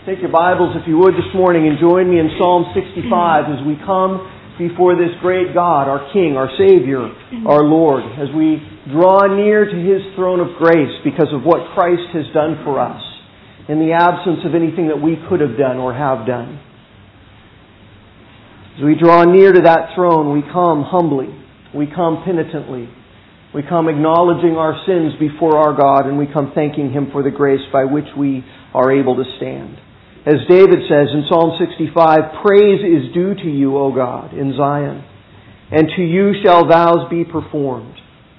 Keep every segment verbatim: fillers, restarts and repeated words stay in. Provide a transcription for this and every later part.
Take your Bibles, if you would, this morning and join me in Psalm sixty-five as we come before this great God, our King, our Savior, our Lord, as we draw near to His throne of grace because of what Christ has done for us in the absence of anything that we could have done or have done. As we draw near to that throne, we come humbly, we come penitently, we come acknowledging our sins before our God, and we come thanking Him for the grace by which we are able to stand. As David says in Psalm sixty-five, praise is due to you, O God, in Zion, and to you shall vows be performed.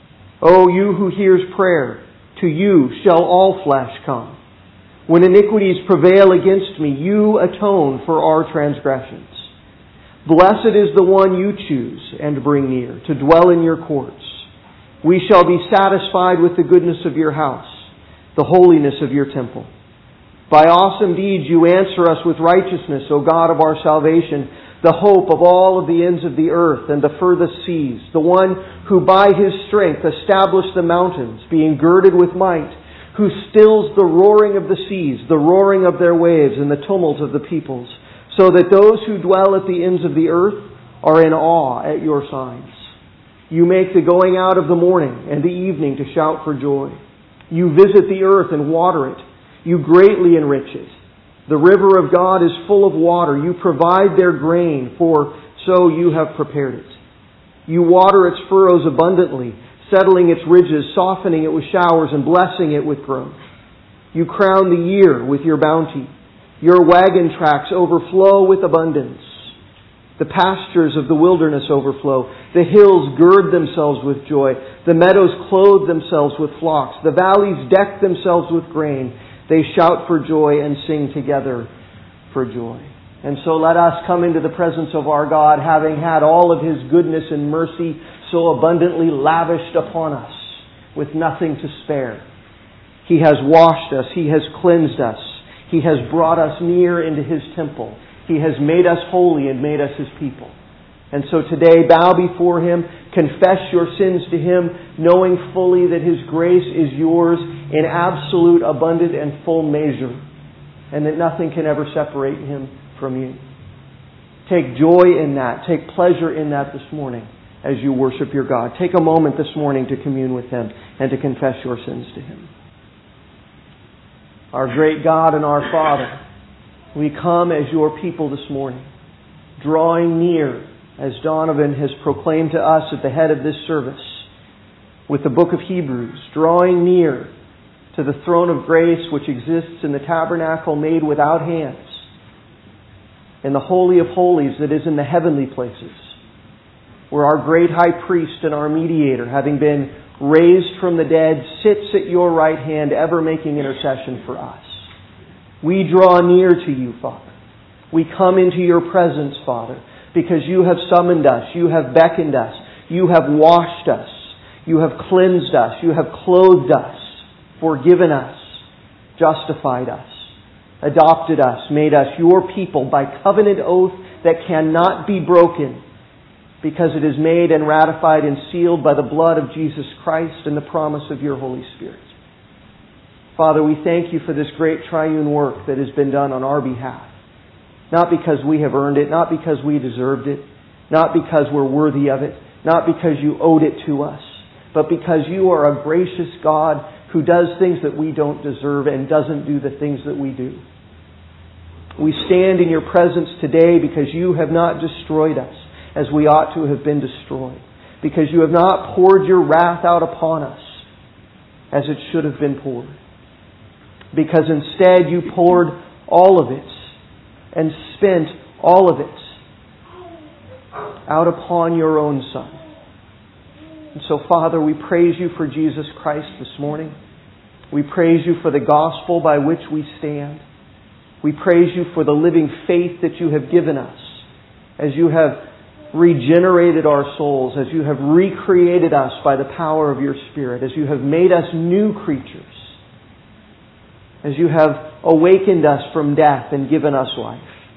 O you who hears prayer, to you shall all flesh come. When iniquities prevail against me, you atone for our transgressions. Blessed is the one you choose and bring near, to dwell in your courts. We shall be satisfied with the goodness of your house, the holiness of your temple. By awesome deeds you answer us with righteousness, O God of our salvation, the hope of all of the ends of the earth and the furthest seas, the one who by His strength established the mountains, being girded with might, who stills the roaring of the seas, the roaring of their waves, and the tumult of the peoples, so that those who dwell at the ends of the earth are in awe at your signs. You make the going out of the morning and the evening to shout for joy. You visit the earth and water it. You greatly enrich it. The river of God is full of water. You provide their grain, for so you have prepared it. You water its furrows abundantly, settling its ridges, softening it with showers, and blessing it with growth. You crown the year with your bounty. Your wagon tracks overflow with abundance. The pastures of the wilderness overflow. The hills gird themselves with joy. The meadows clothe themselves with flocks. The valleys deck themselves with grain. They shout for joy and sing together for joy. And so let us come into the presence of our God, having had all of His goodness and mercy so abundantly lavished upon us, with nothing to spare. He has washed us. He has cleansed us. He has brought us near into His temple. He has made us holy and made us His people. And so today, bow before Him, confess your sins to Him, knowing fully that His grace is yours in absolute, abundant, and full measure, and that nothing can ever separate Him from you. Take joy in that. Take pleasure in that this morning as you worship your God. Take a moment this morning to commune with Him and to confess your sins to Him. Our great God and our Father, we come as your people this morning, drawing near, as Donovan has proclaimed to us at the head of this service, with the book of Hebrews, drawing near to the throne of grace which exists in the tabernacle made without hands, in the Holy of Holies that is in the heavenly places, where our great high priest and our mediator, having been raised from the dead, sits at your right hand, ever making intercession for us. We draw near to you, Father. We come into your presence, Father, because you have summoned us, you have beckoned us, you have washed us, you have cleansed us, you have clothed us, forgiven us, justified us, adopted us, made us your people by covenant oath that cannot be broken, because it is made and ratified and sealed by the blood of Jesus Christ and the promise of your Holy Spirit. Father, we thank you for this great triune work that has been done on our behalf. Not because we have earned it, not because we deserved it, not because we're worthy of it, not because you owed it to us, but because you are a gracious God who does things that we don't deserve and doesn't do the things that we do. We stand in your presence today because you have not destroyed us as we ought to have been destroyed, because you have not poured your wrath out upon us as it should have been poured, because instead you poured all of it and spent all of it out upon your own Son. And so, Father, we praise you for Jesus Christ this morning. We praise you for the gospel by which we stand. We praise you for the living faith that you have given us, as you have regenerated our souls, as you have recreated us by the power of your Spirit, as you have made us new creatures, as you have awakened us from death and given us life,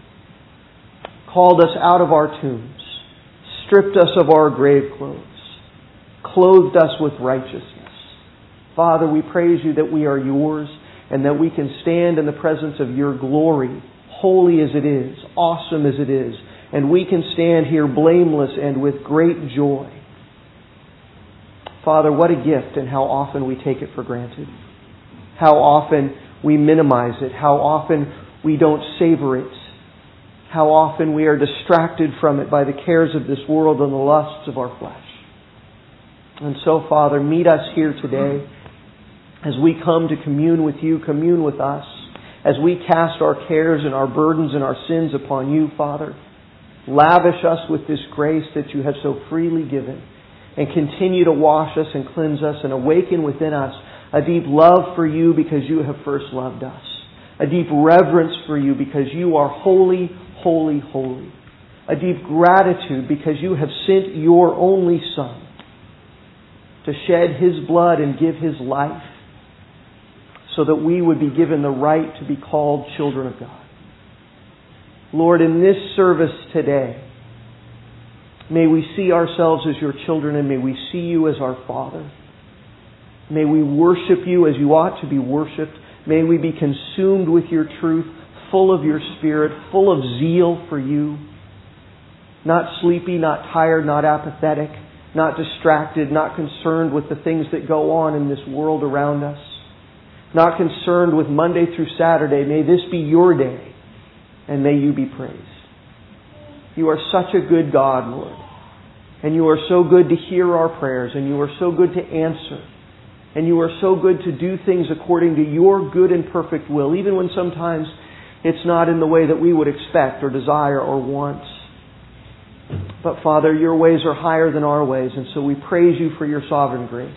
called us out of our tombs, stripped us of our grave clothes, clothed us with righteousness. Father, we praise you that we are yours and that we can stand in the presence of your glory, holy as it is, awesome as it is, and we can stand here blameless and with great joy. Father, what a gift, and how often we take it for granted. How often we minimize it. How often we don't savor it. How often we are distracted from it by the cares of this world and the lusts of our flesh. And so, Father, meet us here today as we come to commune with you, commune with us, as we cast our cares and our burdens and our sins upon you, Father. Lavish us with this grace that you have so freely given, and continue to wash us and cleanse us and awaken within us a deep love for you because you have first loved us. A deep reverence for you because you are holy, holy, holy. A deep gratitude because you have sent your only Son to shed His blood and give His life so that we would be given the right to be called children of God. Lord, in this service today, may we see ourselves as your children, and may we see you as our Father. May we worship you as you ought to be worshipped. May we be consumed with your truth, full of your Spirit, full of zeal for you. Not sleepy, not tired, not apathetic, not distracted, not concerned with the things that go on in this world around us. Not concerned with Monday through Saturday. May this be your day, and may you be praised. You are such a good God, Lord. And you are so good to hear our prayers, and you are so good to answer. And you are so good to do things according to your good and perfect will, even when sometimes it's not in the way that we would expect or desire or want. But Father, your ways are higher than our ways, and so we praise you for your sovereign grace.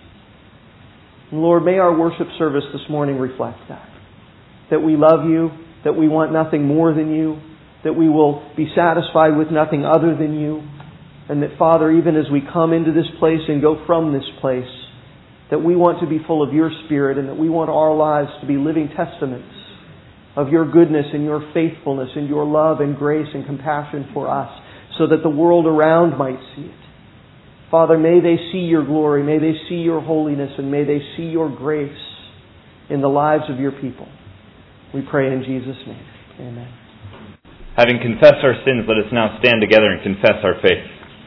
And Lord, may our worship service this morning reflect that. That we love you, that we want nothing more than you, that we will be satisfied with nothing other than you, and that, Father, even as we come into this place and go from this place, that we want to be full of your Spirit, and that we want our lives to be living testaments of your goodness and your faithfulness and your love and grace and compassion for us, so that the world around might see it. Father, may they see your glory, may they see your holiness, and may they see your grace in the lives of your people. We pray in Jesus' name. Amen. Having confessed our sins, let us now stand together and confess our faith.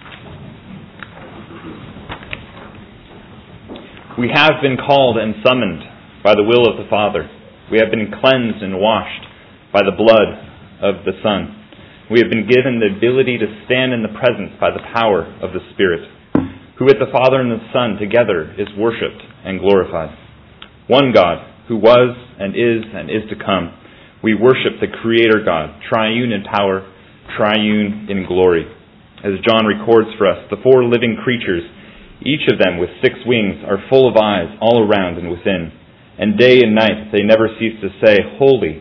We have been called and summoned by the will of the Father. We have been cleansed and washed by the blood of the Son. We have been given the ability to stand in the presence by the power of the Spirit, who with the Father and the Son together is worshipped and glorified. One God, who was and is and is to come. We worship the Creator God, triune in power, triune in glory. As John records for us, the four living creatures, each of them with six wings, are full of eyes all around and within. And day and night they never cease to say, Holy,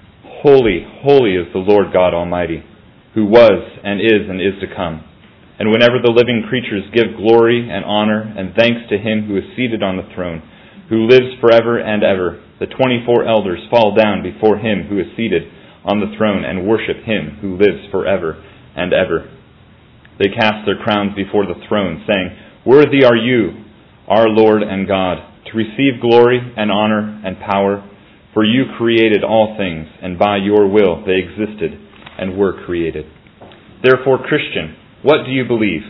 holy, holy is the Lord God Almighty, who was and is and is to come. And whenever the living creatures give glory and honor and thanks to Him who is seated on the throne, who lives forever and ever, the twenty-four elders fall down before Him who is seated on the throne and worship Him who lives forever and ever. They cast their crowns before the throne, saying, Worthy are you, our Lord and God, to receive glory and honor and power, for you created all things, and by your will they existed and were created. Therefore, Christian, what do you believe?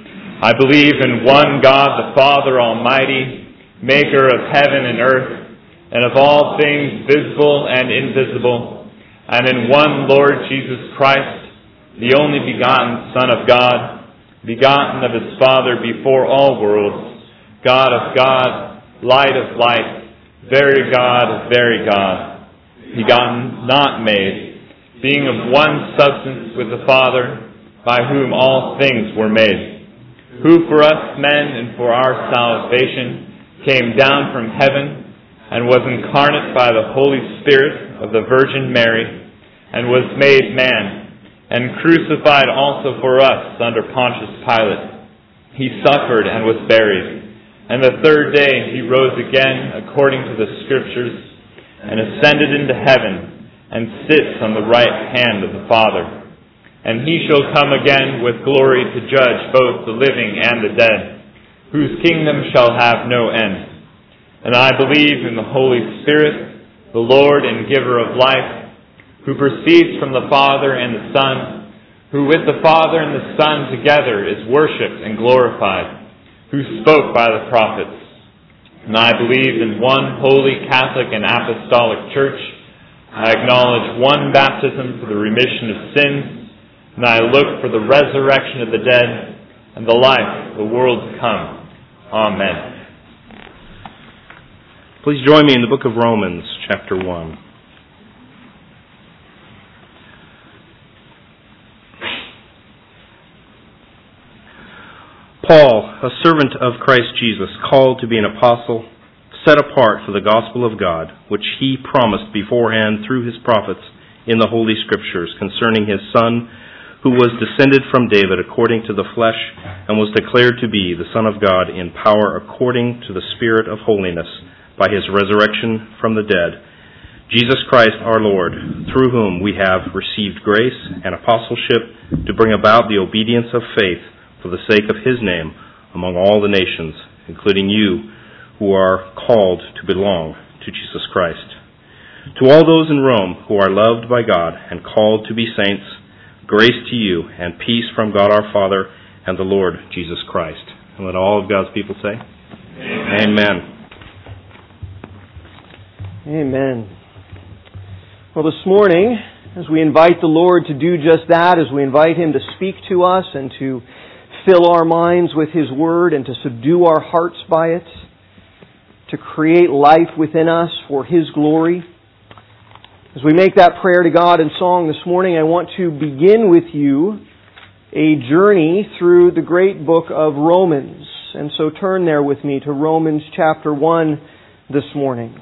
I believe in one God, the Father Almighty, maker of heaven and earth, and of all things visible and invisible, and in one Lord Jesus Christ, the only begotten Son of God, begotten of His Father before all worlds, God of God, light of light, very God of very God, begotten, not made, being of one substance with the Father, by whom all things were made, who for us men and for our salvation came down from heaven and was incarnate by the Holy Spirit of the Virgin Mary, and was made man, and crucified also for us under Pontius Pilate. He suffered and was buried, and the third day He rose again according to the Scriptures, and ascended into heaven, and sits on the right hand of the Father. And He shall come again with glory to judge both the living and the dead, whose kingdom shall have no end. And I believe in the Holy Spirit, the Lord and giver of life, who proceeds from the Father and the Son, who with the Father and the Son together is worshipped and glorified, who spoke by the prophets. And I believe in one holy Catholic and Apostolic Church. I acknowledge one baptism for the remission of sins, and I look for the resurrection of the dead and the life of the world to come. Amen. Please join me in the book of Romans, chapter one. Paul, a servant of Christ Jesus, called to be an apostle, set apart for the gospel of God, which he promised beforehand through his prophets in the Holy Scriptures concerning his Son, who was descended from David according to the flesh, and was declared to be the Son of God in power according to the Spirit of holiness, by his resurrection from the dead, Jesus Christ our Lord, through whom we have received grace and apostleship to bring about the obedience of faith for the sake of his name among all the nations, including you who are called to belong to Jesus Christ. To all those in Rome who are loved by God and called to be saints, grace to you and peace from God our Father and the Lord Jesus Christ. And let all of God's people say, Amen. Amen. Amen. Well, this morning, as we invite the Lord to do just that, as we invite Him to speak to us and to fill our minds with His Word and to subdue our hearts by it, to create life within us for His glory, as we make that prayer to God in song this morning, I want to begin with you a journey through the great book of Romans. And so turn there with me to Romans chapter one this morning.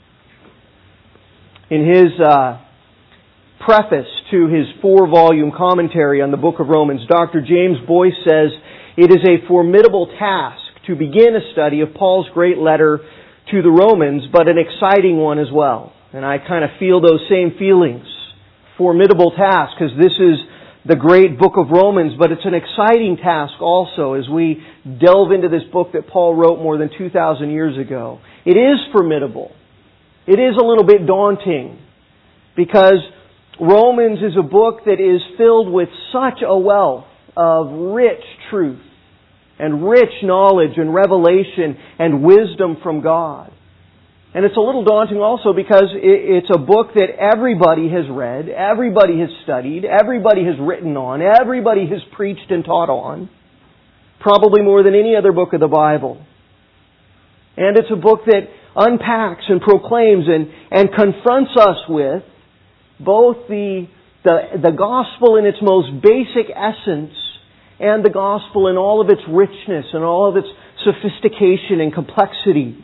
In his uh, preface to his four-volume commentary on the book of Romans, Doctor James Boyce says, "It is a formidable task to begin a study of Paul's great letter to the Romans, but an exciting one as well." And I kind of feel those same feelings. Formidable task, because this is the great book of Romans, but it's an exciting task also as we delve into this book that Paul wrote more than two thousand years ago. It is formidable. It is a little bit daunting because Romans is a book that is filled with such a wealth of rich truth and rich knowledge and revelation and wisdom from God. And it's a little daunting also because it's a book that everybody has read, everybody has studied, everybody has written on, everybody has preached and taught on, probably more than any other book of the Bible. And it's a book that unpacks and proclaims and, and confronts us with both the, the, the gospel in its most basic essence and the gospel in all of its richness and all of its sophistication and complexity.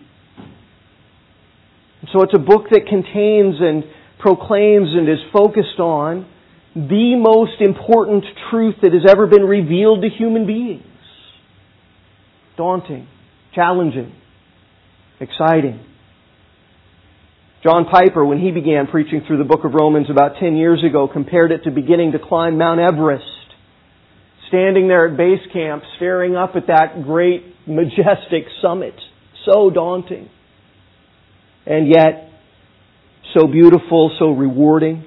So it's a book that contains and proclaims and is focused on the most important truth that has ever been revealed to human beings. Daunting, challenging, exciting. John Piper, when he began preaching through the book of Romans about ten years ago, compared it to beginning to climb Mount Everest. Standing there at base camp, staring up at that great, majestic summit. So daunting. And yet, so beautiful, so rewarding,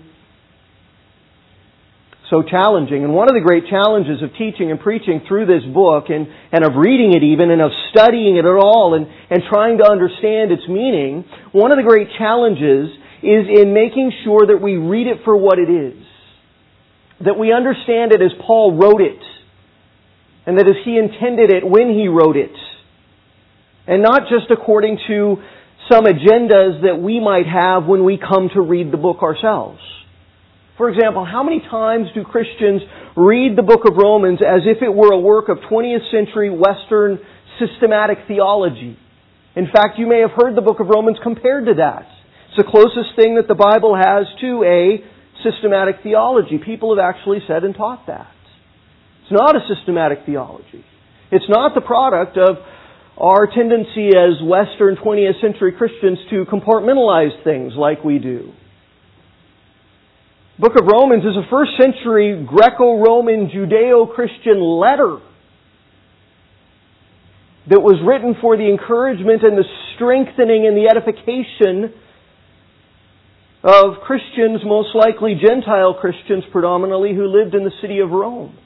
so challenging. And one of the great challenges of teaching and preaching through this book, and, and of reading it even, and of studying it at all, and, and trying to understand its meaning, one of the great challenges is in making sure that we read it for what it is. That we understand it as Paul wrote it, and that as he intended it when he wrote it. And not just according to some agendas that we might have when we come to read the book ourselves. For example, how many times do Christians read the book of Romans as if it were a work of twentieth century Western systematic theology? In fact, you may have heard the book of Romans compared to that. It's the closest thing that the Bible has to a systematic theology. People have actually said and taught that. It's not a systematic theology. It's not the product of our tendency as Western twentieth century Christians to compartmentalize things like we do. The book of Romans is a first century Greco-Roman Judeo-Christian letter that was written for the encouragement and the strengthening and the edification of Christians, most likely Gentile Christians predominantly, who lived in the city of Rome.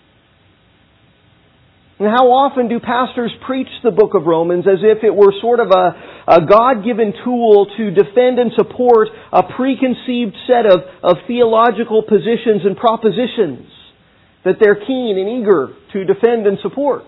And how often do pastors preach the book of Romans as if it were sort of a, a God-given tool to defend and support a preconceived set of, of theological positions and propositions that they're keen and eager to defend and support?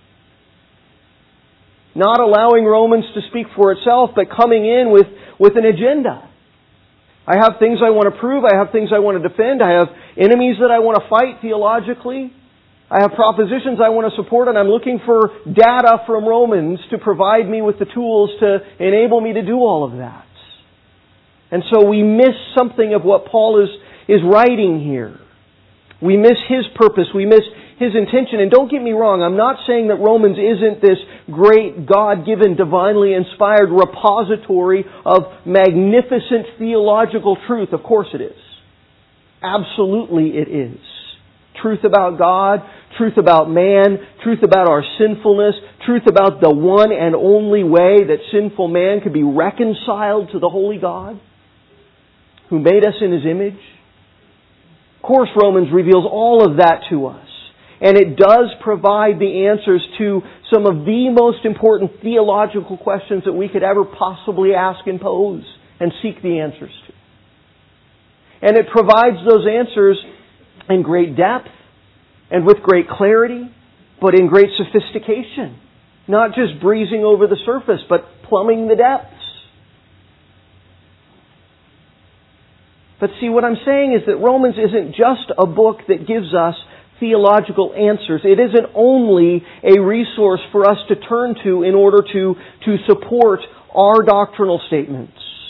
Not allowing Romans to speak for itself, but coming in with, with an agenda. I have things I want to prove, I have things I want to defend, I have enemies that I want to fight theologically. I have propositions I want to support, and I'm looking for data from Romans to provide me with the tools to enable me to do all of that. And so we miss something of what Paul is, is writing here. We miss his purpose. We miss his intention. And don't get me wrong, I'm not saying that Romans isn't this great God-given, divinely inspired repository of magnificent theological truth. Of course it is. Absolutely it is. Truth about God, truth about man, truth about our sinfulness, truth about the one and only way that sinful man could be reconciled to the holy God who made us in His image. Of course, Romans reveals all of that to us. And it does provide the answers to some of the most important theological questions that we could ever possibly ask and pose and seek the answers to. And it provides those answers in great depth and with great clarity, but in great sophistication. Not just breezing over the surface, but plumbing the depths. But see, what I'm saying is that Romans isn't just a book that gives us theological answers. It isn't only a resource for us to turn to in order to, to support our doctrinal statements.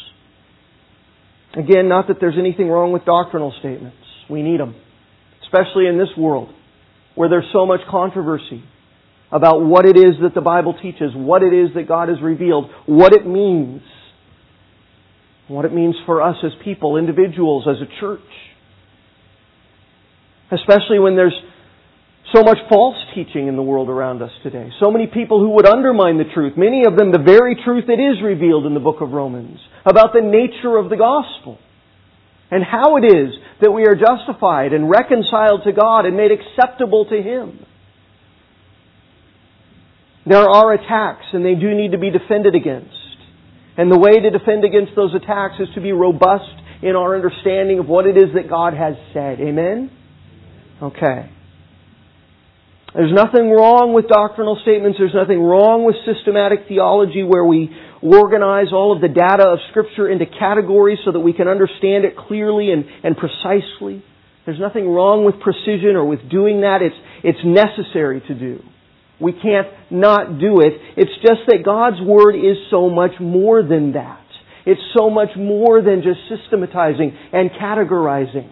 Again, not that there's anything wrong with doctrinal statements. We need them. Especially in this world, where there's so much controversy about what it is that the Bible teaches, what it is that God has revealed, what it means, what it means for us as people, individuals, as a church. Especially when there's so much false teaching in the world around us today. So many people who would undermine the truth, many of them the very truth that is revealed in the book of Romans, about the nature of the gospel. And how it is that we are justified and reconciled to God and made acceptable to Him. There are attacks, and they do need to be defended against. And the way to defend against those attacks is to be robust in our understanding of what it is that God has said. Amen? Okay. There's nothing wrong with doctrinal statements. There's nothing wrong with systematic theology where we organize all of the data of Scripture into categories so that we can understand it clearly and, and precisely. There's nothing wrong with precision or with doing that. It's, it's necessary to do. We can't not do it. It's just that God's Word is so much more than that. It's so much more than just systematizing and categorizing.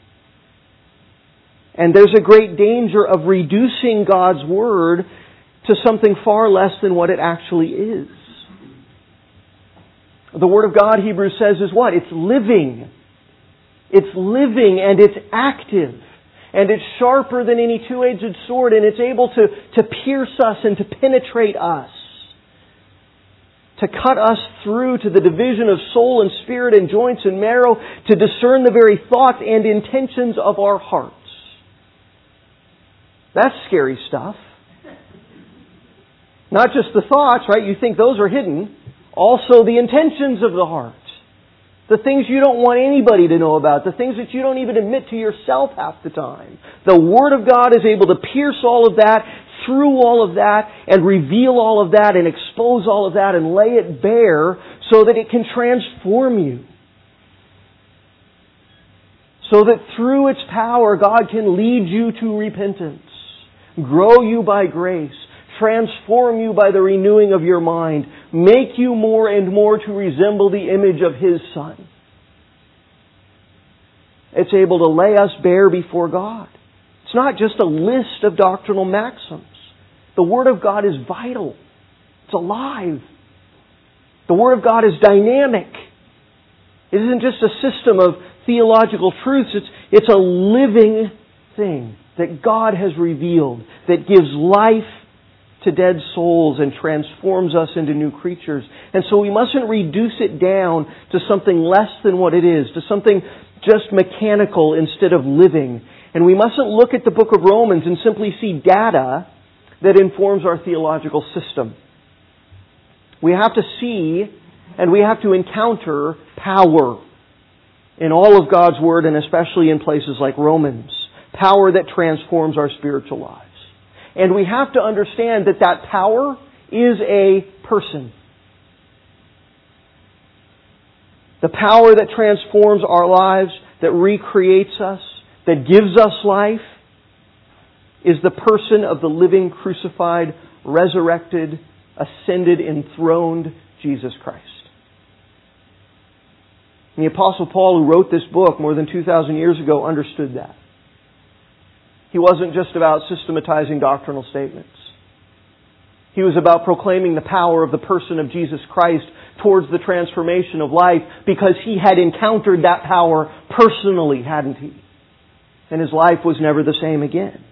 And there's a great danger of reducing God's Word to something far less than what it actually is. The Word of God, Hebrews says, is what? It's living. It's living and it's active. And it's sharper than any two-edged sword, and it's able to, to pierce us and to penetrate us. To cut us through to the division of soul and spirit and joints and marrow, to discern the very thoughts and intentions of our hearts. That's scary stuff. Not just the thoughts, right? You think those are hidden. Also the intentions of the heart. The things you don't want anybody to know about. The things that you don't even admit to yourself half the time. The Word of God is able to pierce all of that, through all of that, and reveal all of that, and expose all of that, and lay it bare so that it can transform you. So that through its power, God can lead you to repentance. Grow you by grace. Transform you by the renewing of your mind. Make you more and more to resemble the image of His Son. It's able to lay us bare before God. It's not just a list of doctrinal maxims. The Word of God is vital. It's alive. The Word of God is dynamic. It isn't just a system of theological truths. It's, it's a living thing that God has revealed that gives life to dead souls and transforms us into new creatures. And so we mustn't reduce it down to something less than what it is, to something just mechanical instead of living. And we mustn't look at the book of Romans and simply see data that informs our theological system. We have to see and we have to encounter power in all of God's Word, and especially in places like Romans. Power that transforms our spiritual lives. And we have to understand that that power is a person. The power that transforms our lives, that recreates us, that gives us life, is the person of the living, crucified, resurrected, ascended, enthroned Jesus Christ. And the Apostle Paul, who wrote this book more than two thousand years ago, understood that. He wasn't just about systematizing doctrinal statements. He was about proclaiming the power of the person of Jesus Christ towards the transformation of life, because he had encountered that power personally, hadn't he? And his life was never the same again.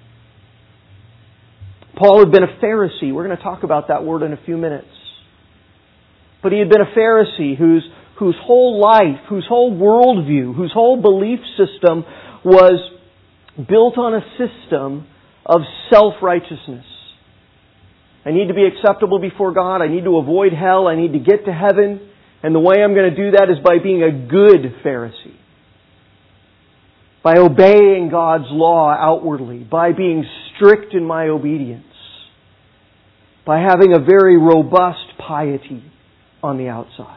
Paul had been a Pharisee. We're going to talk about that word in a few minutes. But he had been a Pharisee whose, whose whole life, whose whole worldview, whose whole belief system was built on a system of self-righteousness. I need to be acceptable before God. I need to avoid hell. I need to get to heaven. And the way I'm going to do that is by being a good Pharisee. By obeying God's law outwardly. By being strict in my obedience. By having a very robust piety on the outside.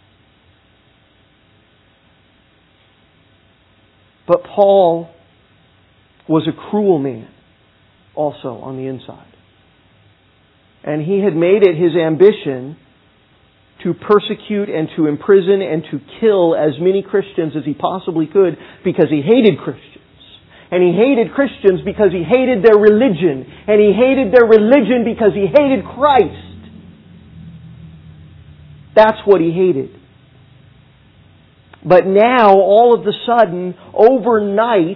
But Paul was a cruel man also on the inside. And he had made it his ambition to persecute and to imprison and to kill as many Christians as he possibly could, because he hated Christians. And he hated Christians because he hated their religion. And he hated their religion because he hated Christ. That's what he hated. But now, all of a sudden, overnight,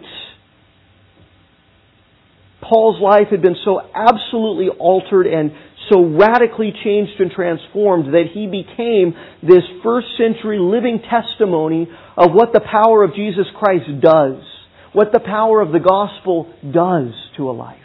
Paul's life had been so absolutely altered and so radically changed and transformed that he became this first century living testimony of what the power of Jesus Christ does, what the power of the gospel does to a life.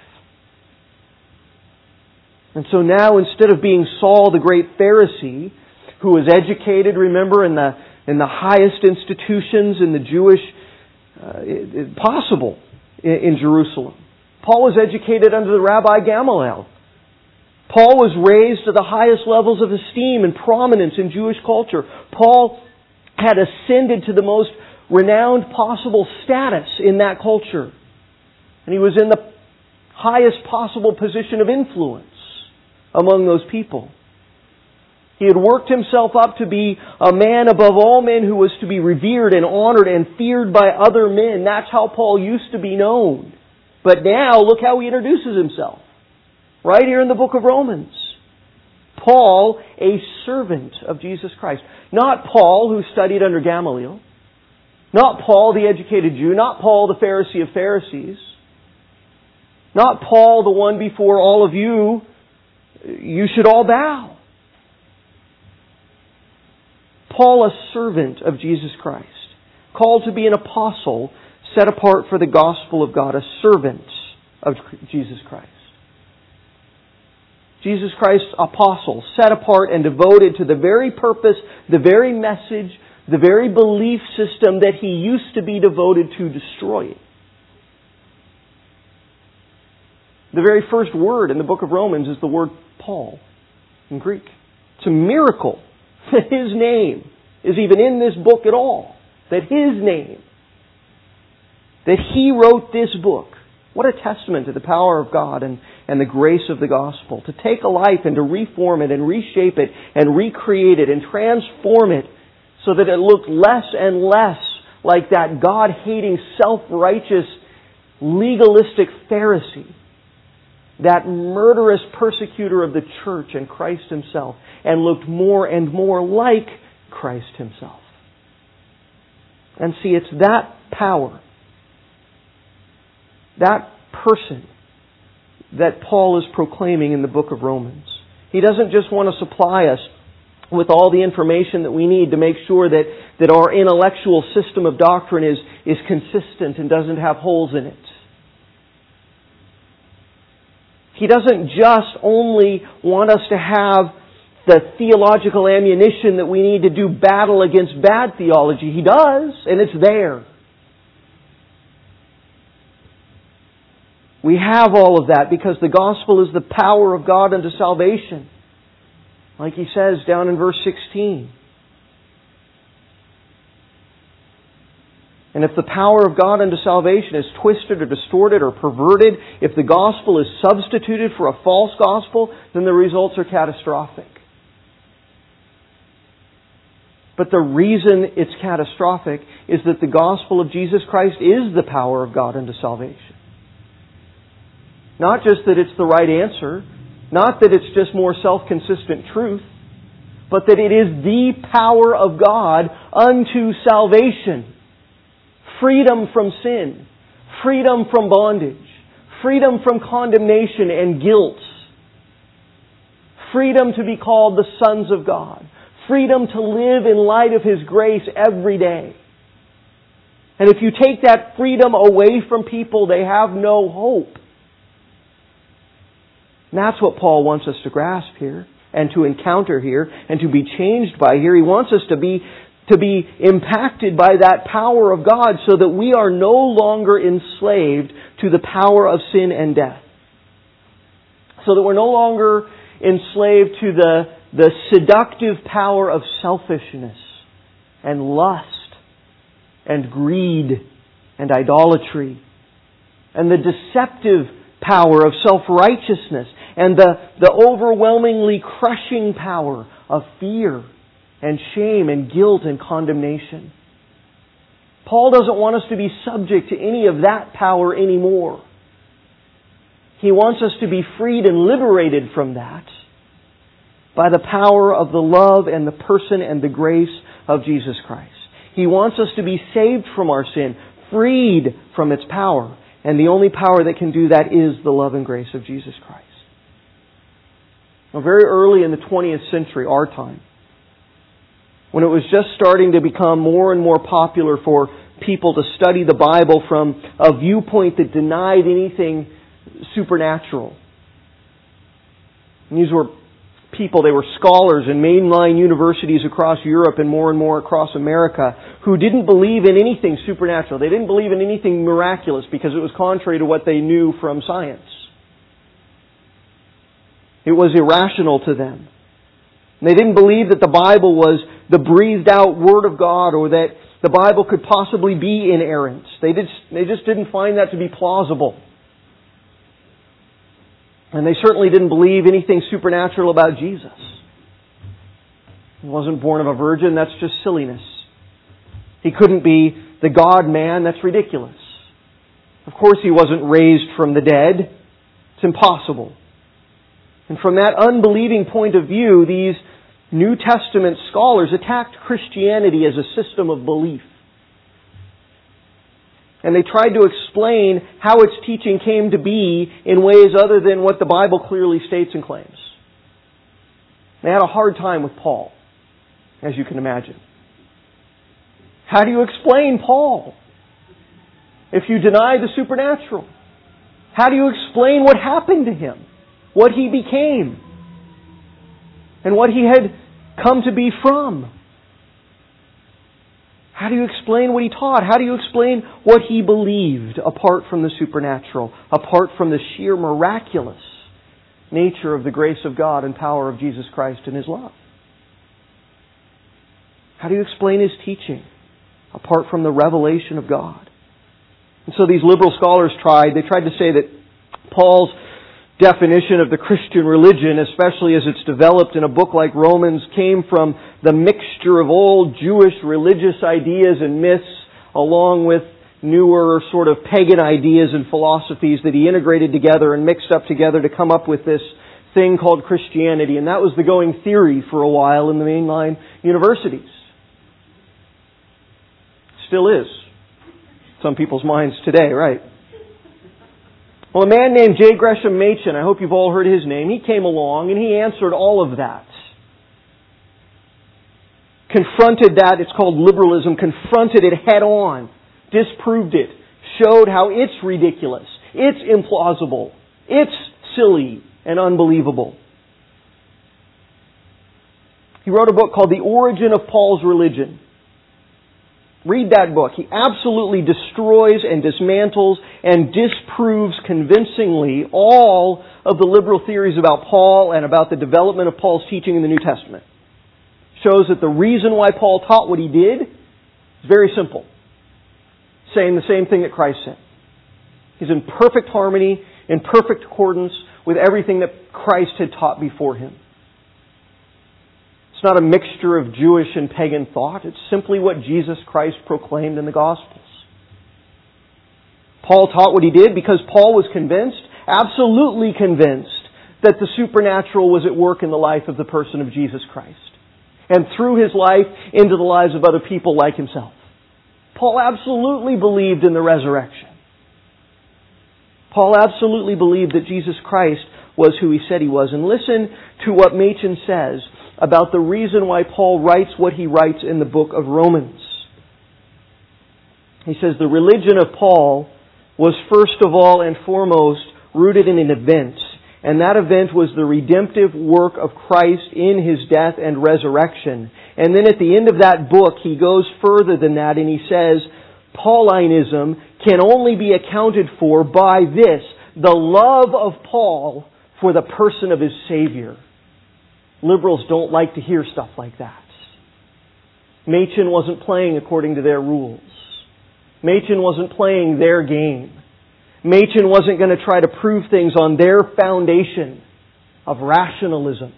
And so now, instead of being Saul, the great Pharisee, who was educated, remember, in the in the highest institutions in the Jewish uh, possible in, in Jerusalem, Paul was educated under the Rabbi Gamaliel. Paul was raised to the highest levels of esteem and prominence in Jewish culture. Paul had ascended to the most renowned possible status in that culture. And he was in the highest possible position of influence among those people. He had worked himself up to be a man above all men who was to be revered and honored and feared by other men. That's how Paul used to be known. But now, look how he introduces himself. Right here in the book of Romans. Paul, a servant of Jesus Christ. Not Paul, who studied under Gamaliel. Not Paul, the educated Jew. Not Paul, the Pharisee of Pharisees. Not Paul, the one before all of you, you should all bow. Paul, a servant of Jesus Christ. Called to be an apostle, set apart for the gospel of God. A servant of Jesus Christ. Jesus Christ's apostle, set apart and devoted to the very purpose, the very message, the very belief system that he used to be devoted to destroying. The very first word in the book of Romans is the word Paul in Greek. It's a miracle that his name is even in this book at all. That his name, that he wrote this book. What a testament to the power of God and, and the grace of the gospel. To take a life and to reform it and reshape it and recreate it and transform it so that it looked less and less like that God-hating, self-righteous, legalistic Pharisee. That murderous persecutor of the church and Christ himself, and looked more and more like Christ himself. And see, it's that power, that person, that Paul is proclaiming in the book of Romans. He doesn't just want to supply us with all the information that we need to make sure that, that our intellectual system of doctrine is, is consistent and doesn't have holes in it. He doesn't just only want us to have the theological ammunition that we need to do battle against bad theology. He does, and it's there. We have all of that because the gospel is the power of God unto salvation. Like he says down in verse sixteen. And if the power of God unto salvation is twisted or distorted or perverted, if the gospel is substituted for a false gospel, then the results are catastrophic. But the reason it's catastrophic is that the gospel of Jesus Christ is the power of God unto salvation. Not just that it's the right answer, not that it's just more self-consistent truth, but that it is the power of God unto salvation. Freedom from sin, freedom from bondage, freedom from condemnation and guilt, freedom to be called the sons of God, freedom to live in light of His grace every day. And if you take that freedom away from people, they have no hope. And that's what Paul wants us to grasp here and to encounter here and to be changed by here. He wants us to be to be impacted by that power of God so that we are no longer enslaved to the power of sin and death. So that we're no longer enslaved to the, the seductive power of selfishness and lust and greed and idolatry and the deceptive power of self-righteousness and the, the overwhelmingly crushing power of fear and shame and guilt and condemnation. Paul doesn't want us to be subject to any of that power anymore. He wants us to be freed and liberated from that by the power of the love and the person and the grace of Jesus Christ. He wants us to be saved from our sin, freed from its power. And the only power that can do that is the love and grace of Jesus Christ. Now, very early in the twentieth century, our time, when it was just starting to become more and more popular for people to study the Bible from a viewpoint that denied anything supernatural. And these were people, they were scholars in mainline universities across Europe and more and more across America who didn't believe in anything supernatural. They didn't believe in anything miraculous because it was contrary to what they knew from science. It was irrational to them. And they didn't believe that the Bible was the breathed out Word of God or that the Bible could possibly be inerrant. They just, they just didn't find that to be plausible. And they certainly didn't believe anything supernatural about Jesus. He wasn't born of a virgin, that's just silliness. He couldn't be the God-man, that's ridiculous. Of course He wasn't raised from the dead. It's impossible. And from that unbelieving point of view, these New Testament scholars attacked Christianity as a system of belief. And they tried to explain how its teaching came to be in ways other than what the Bible clearly states and claims. They had a hard time with Paul, as you can imagine. How do you explain Paul if you deny the supernatural? How do you explain what happened to him? What he became? And what he had come to be from? How do you explain what he taught? How do you explain what he believed apart from the supernatural, apart from the sheer miraculous nature of the grace of God and power of Jesus Christ and His love? How do you explain His teaching apart from the revelation of God? And so these liberal scholars tried, they tried to say that Paul's definition of the Christian religion, especially as it's developed in a book like Romans, came from the mixture of old Jewish religious ideas and myths along with newer sort of pagan ideas and philosophies that he integrated together and mixed up together to come up with this thing called Christianity. And that was the going theory for a while in the mainline universities. Still is. Some people's minds today, right? Well, a man named J. Gresham Machen, I hope you've all heard his name, he came along and he answered all of that. Confronted that, it's called liberalism, confronted it head on, disproved it, showed how it's ridiculous, it's implausible, it's silly and unbelievable. He wrote a book called The Origin of Paul's Religion. Read that book. He absolutely destroys and dismantles and disproves convincingly all of the liberal theories about Paul and about the development of Paul's teaching in the New Testament. Shows that the reason why Paul taught what he did is very simple. Saying the same thing that Christ said. He's in perfect harmony, in perfect accordance with everything that Christ had taught before him. It's not a mixture of Jewish and pagan thought. It's simply what Jesus Christ proclaimed in the Gospels. Paul taught what he did because Paul was convinced, absolutely convinced, that the supernatural was at work in the life of the person of Jesus Christ. And through his life into the lives of other people like himself. Paul absolutely believed in the resurrection. Paul absolutely believed that Jesus Christ was who he said he was. And listen to what Machen says about the reason why Paul writes what he writes in the book of Romans. He says the religion of Paul was first of all and foremost rooted in an event. And that event was the redemptive work of Christ in His death and resurrection. And then at the end of that book, he goes further than that and he says, Paulinism can only be accounted for by this, the love of Paul for the person of his Savior. Liberals don't like to hear stuff like that. Machen wasn't playing according to their rules. Machen wasn't playing their game. Machen wasn't going to try to prove things on their foundation of rationalism.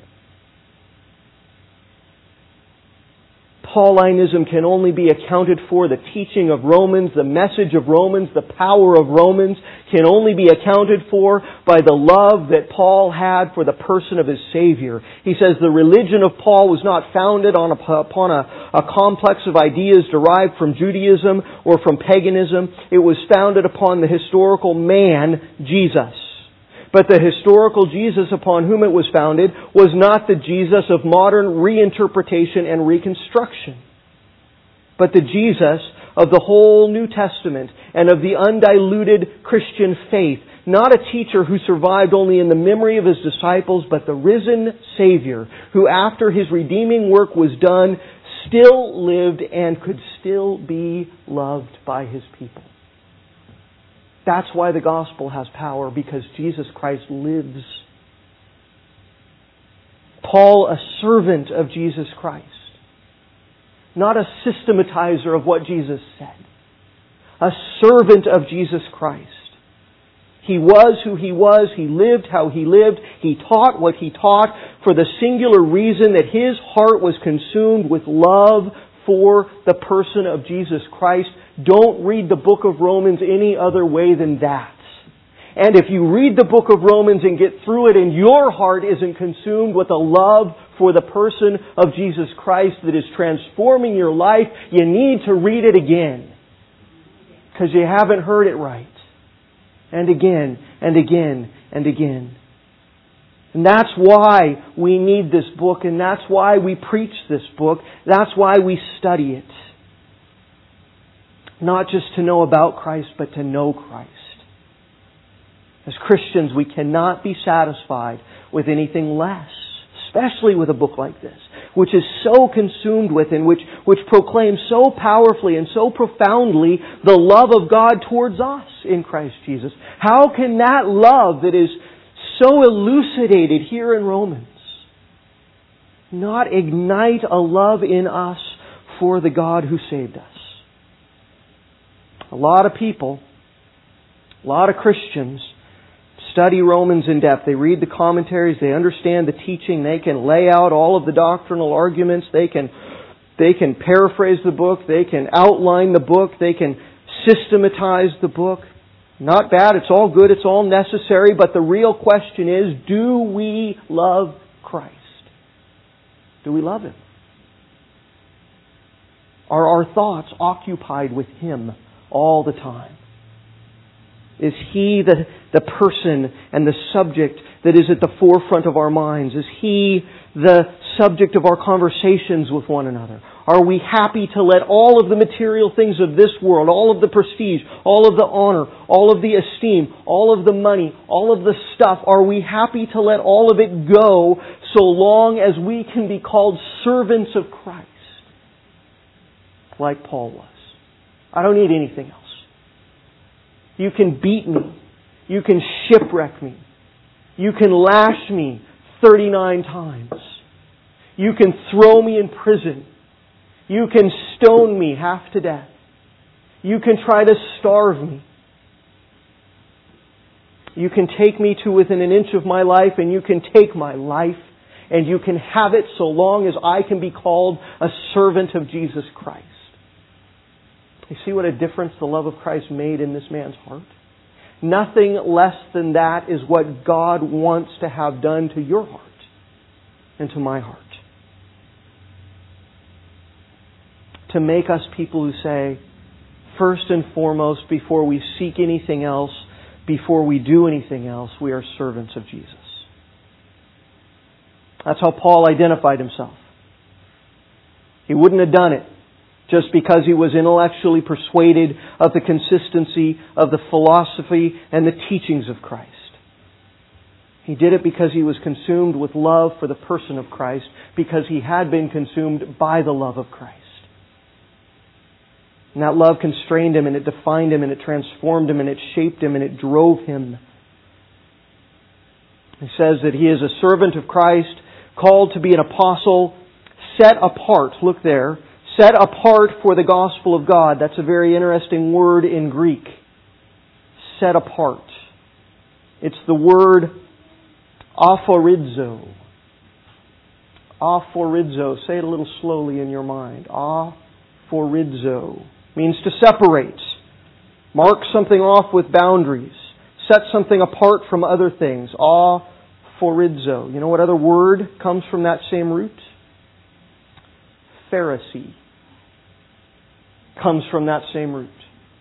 Paulinism can only be accounted for, the teaching of Romans, the message of Romans, the power of Romans can only be accounted for by the love that Paul had for the person of his Savior. He says the religion of Paul was not founded on a, upon a, a complex of ideas derived from Judaism or from paganism. It was founded upon the historical man, Jesus. But the historical Jesus upon whom it was founded was not the Jesus of modern reinterpretation and reconstruction, but the Jesus of the whole New Testament and of the undiluted Christian faith. Not a teacher who survived only in the memory of his disciples, but the risen Savior who, after His redeeming work was done, still lived and could still be loved by His people. That's why the gospel has power, because Jesus Christ lives. Paul, a servant of Jesus Christ. Not a systematizer of what Jesus said. A servant of Jesus Christ. He was who He was. He lived how He lived. He taught what He taught for the singular reason that His heart was consumed with love for the person of Jesus Christ. Don't read the book of Romans any other way than that. And if you read the book of Romans and get through it and your heart isn't consumed with a love for the person of Jesus Christ that is transforming your life, you need to read it again. Because you haven't heard it right. And again, and again, and again. And that's why we need this book, and that's why we preach this book. That's why we study it. Not just to know about Christ, but to know Christ. As Christians, we cannot be satisfied with anything less, especially with a book like this, which is so consumed with and which, which proclaims so powerfully and so profoundly the love of God towards us in Christ Jesus. How can that love that is so elucidated here in Romans not ignite a love in us for the God who saved us? A lot of people, a lot of Christians study Romans in depth. They read the commentaries, they understand the teaching, they can lay out all of the doctrinal arguments, they can, they can paraphrase the book, they can outline the book, they can systematize the book. Not bad, it's all good, it's all necessary, but the real question is, do we love Christ? Do we love Him? Are our thoughts occupied with Him all the time? Is He the, the person and the subject that is at the forefront of our minds? Is He the subject of our conversations with one another? Are we happy to let all of the material things of this world, all of the prestige, all of the honor, all of the esteem, all of the money, all of the stuff, are we happy to let all of it go so long as we can be called servants of Christ? Like Paul was. I don't need anything else. You can beat me. You can shipwreck me. You can lash me thirty-nine times. You can throw me in prison. You can stone me half to death. You can try to starve me. You can take me to within an inch of my life, and you can take my life, and you can have it so long as I can be called a servant of Jesus Christ. You see what a difference the love of Christ made in this man's heart? Nothing less than that is what God wants to have done to your heart and to my heart. To make us people who say, first and foremost, before we seek anything else, before we do anything else, we are servants of Jesus. That's how Paul identified himself. He wouldn't have done it just because he was intellectually persuaded of the consistency of the philosophy and the teachings of Christ. He did it because he was consumed with love for the person of Christ, because he had been consumed by the love of Christ. And that love constrained him, and it defined him, and it transformed him, and it shaped him, and it drove him. He says that he is a servant of Christ, called to be an apostle, set apart. Look there. Set apart for the gospel of God. That's a very interesting word in Greek. Set apart. It's the word aphorizo. Aphorizo. Say it a little slowly in your mind. Aphorizo. Means to separate. Mark something off with boundaries. Set something apart from other things. Aphorizo. You know what other word comes from that same root? Pharisee. Comes from that same root.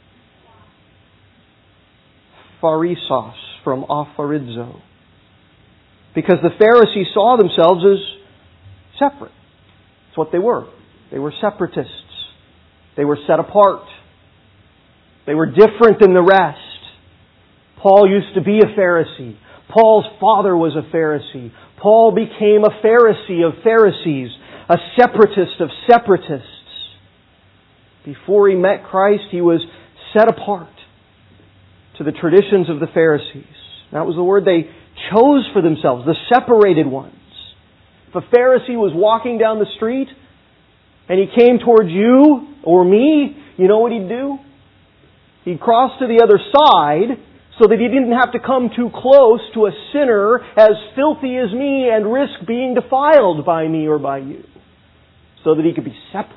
Pharisos from aphorizo. Because the Pharisees saw themselves as separate. That's what they were. They were separatists. They were set apart. They were different than the rest. Paul used to be a Pharisee. Paul's father was a Pharisee. Paul became a Pharisee of Pharisees, a separatist of separatists. Before he met Christ, he was set apart to the traditions of the Pharisees. That was the word they chose for themselves, the separated ones. If a Pharisee was walking down the street and he came towards you or me, you know what he'd do? He'd cross to the other side so that he didn't have to come too close to a sinner as filthy as me and risk being defiled by me or by you. So that he could be separate.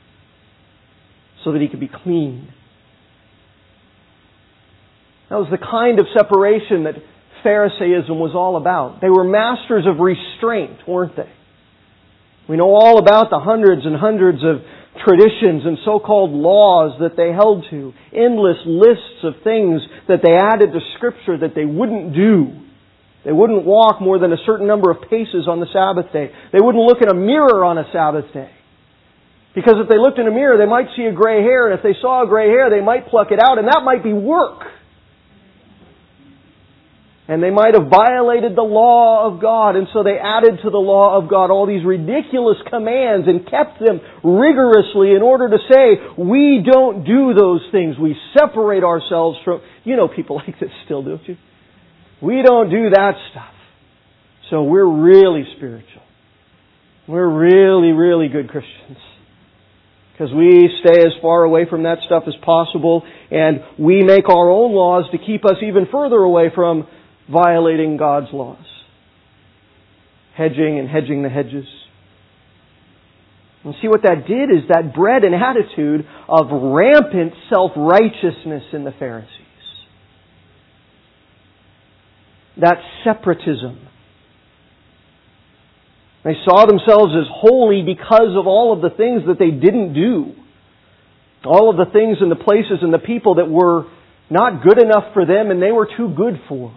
So that he could be clean. That was the kind of separation that Pharisaism was all about. They were masters of restraint, weren't they? We know all about the hundreds and hundreds of traditions and so-called laws that they held to. Endless lists of things that they added to Scripture that they wouldn't do. They wouldn't walk more than a certain number of paces on the Sabbath day. They wouldn't look in a mirror on a Sabbath day. Because if they looked in a mirror, they might see a gray hair, and if they saw a gray hair, they might pluck it out, and that might be work. And they might have violated the law of God, and so they added to the law of God all these ridiculous commands and kept them rigorously in order to say, we don't do those things. We separate ourselves from... You know people like this still, don't you? We don't do that stuff. So we're really spiritual. We're really, really good Christians. Because we stay as far away from that stuff as possible, and we make our own laws to keep us even further away from violating God's laws. Hedging and hedging the hedges. And see what that did is that bred an attitude of rampant self-righteousness in the Pharisees. That separatism. They saw themselves as holy because of all of the things that they didn't do. All of the things and the places and the people that were not good enough for them and they were too good for.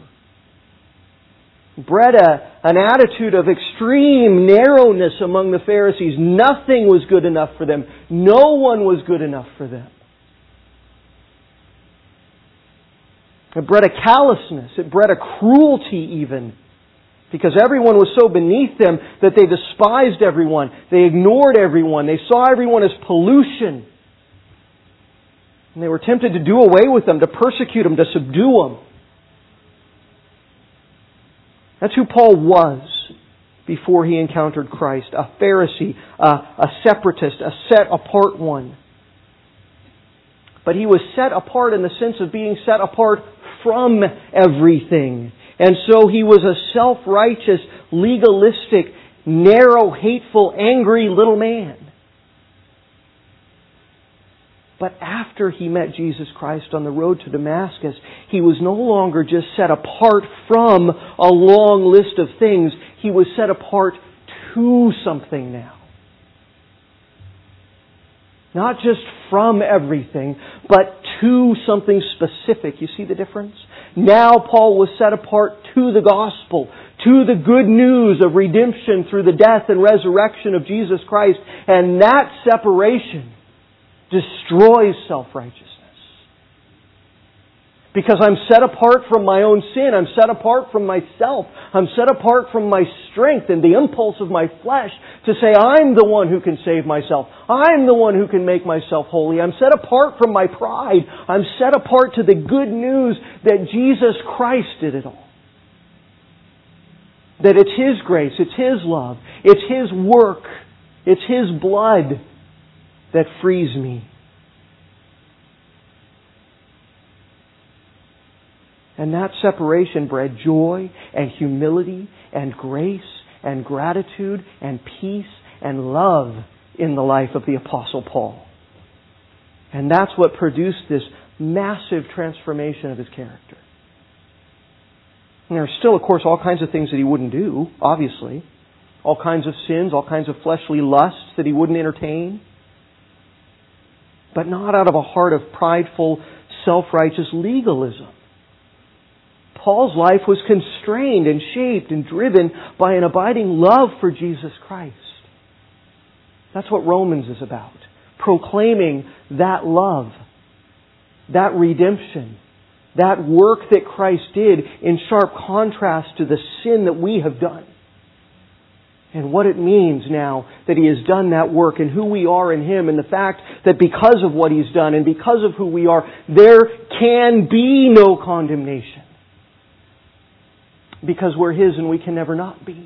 Bred a, an attitude of extreme narrowness among the Pharisees. Nothing was good enough for them. No one was good enough for them. It bred a callousness. It bred a cruelty even. Because everyone was so beneath them that they despised everyone. They ignored everyone. They saw everyone as pollution. And they were tempted to do away with them, to persecute them, to subdue them. That's who Paul was before he encountered Christ. A Pharisee, a, a separatist, a set-apart one. But he was set apart in the sense of being set apart from everything. And so he was a self-righteous, legalistic, narrow, hateful, angry little man. But after he met Jesus Christ on the road to Damascus, he was no longer just set apart from a long list of things. He was set apart to something now. Not just from everything, but to something specific. You see the difference? Now Paul was set apart to the gospel, to the good news of redemption through the death and resurrection of Jesus Christ. And that separation destroys self-righteousness. Because I'm set apart from my own sin. I'm set apart from myself. I'm set apart from my strength and the impulse of my flesh to say, I'm the one who can save myself. I'm the one who can make myself holy. I'm set apart from my pride. I'm set apart to the good news that Jesus Christ did it all. That it's His grace, it's His love, it's His work, it's His blood that frees me. And that separation bred joy and humility and grace and gratitude and peace and love in the life of the Apostle Paul. And that's what produced this massive transformation of his character. And there are still, of course, all kinds of things that he wouldn't do, obviously. All kinds of sins, all kinds of fleshly lusts that he wouldn't entertain. But not out of a heart of prideful, self-righteous legalism. Paul's life was constrained and shaped and driven by an abiding love for Jesus Christ. That's what Romans is about. Proclaiming that love, that redemption, that work that Christ did in sharp contrast to the sin that we have done. And what it means now that He has done that work and who we are in Him, and the fact that because of what He's done and because of who we are, there can be no condemnation. Because we're His and we can never not be.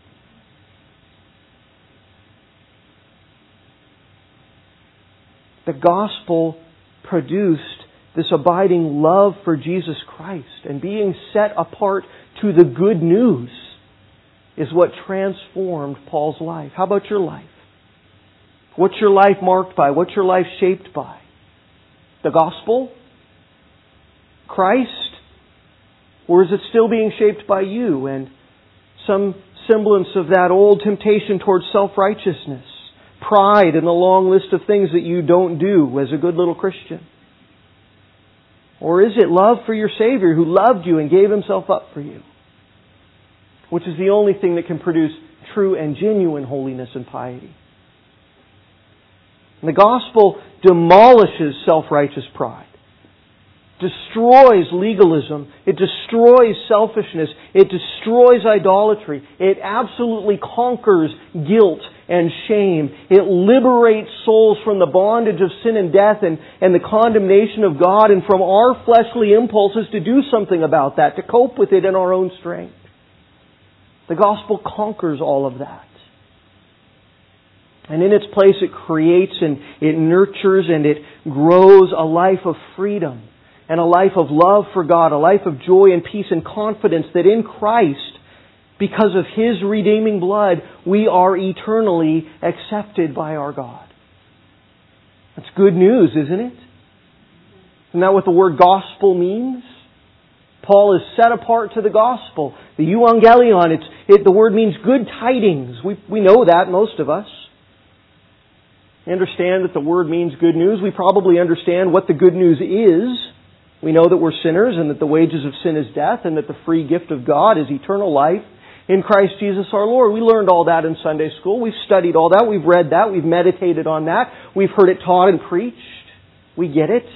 The gospel produced this abiding love for Jesus Christ, and being set apart to the good news is what transformed Paul's life. How about your life? What's your life marked by? What's your life shaped by? The gospel? Christ? Or is it still being shaped by you and some semblance of that old temptation towards self-righteousness, pride, and the long list of things that you don't do as a good little Christian? Or is it love for your Savior who loved you and gave Himself up for you? Which is the only thing that can produce true and genuine holiness and piety. And the gospel demolishes self-righteous pride. Destroys legalism. It destroys selfishness. It destroys idolatry. It absolutely conquers guilt and shame. It liberates souls from the bondage of sin and death and, and the condemnation of God, and from our fleshly impulses to do something about that, to cope with it in our own strength. The gospel conquers all of that. And in its place it creates and it nurtures and it grows a life of freedom and a life of love for God, a life of joy and peace and confidence that in Christ, because of His redeeming blood, we are eternally accepted by our God. That's good news, isn't it? Isn't that what the word gospel means? Paul is set apart to the gospel. The euangelion, it's, it, the word means good tidings. We, we know that, most of us. We understand that the word means good news. We probably understand what the good news is. We know that we're sinners and that the wages of sin is death and that the free gift of God is eternal life in Christ Jesus our Lord. We learned all that in Sunday school. We've studied all that. We've read that. We've meditated on that. We've heard it taught and preached. We get it.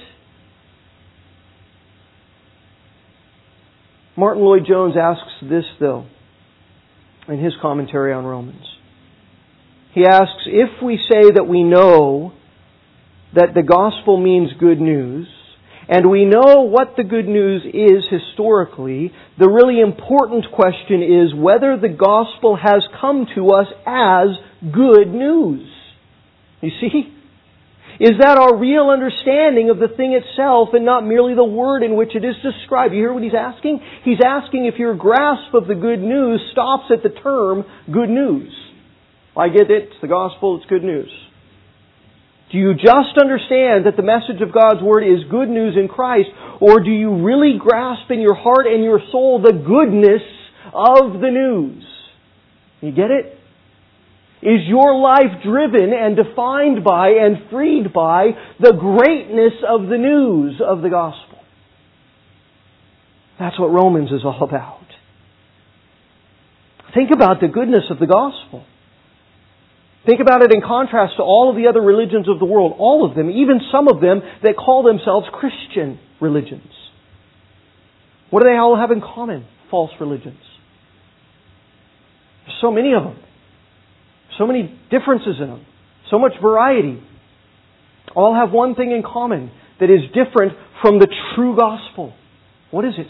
Martin Lloyd-Jones asks this, though, in his commentary on Romans. He asks, if we say that we know that the gospel means good news, and we know what the good news is historically, the really important question is whether the gospel has come to us as good news. You see? Is that our real understanding of the thing itself and not merely the word in which it is described? You hear what he's asking? He's asking if your grasp of the good news stops at the term good news. I get it, it's the gospel, it's good news. Do you just understand that the message of God's Word is good news in Christ, or do you really grasp in your heart and your soul the goodness of the news? You get it? Is your life driven and defined by and freed by the greatness of the news of the gospel? That's what Romans is all about. Think about the goodness of the gospel. Think about it in contrast to all of the other religions of the world. All of them, even some of them that call themselves Christian religions. What do they all have in common? False religions. There's so many of them. So many differences in them. So much variety. All have one thing in common that is different from the true gospel. What is it?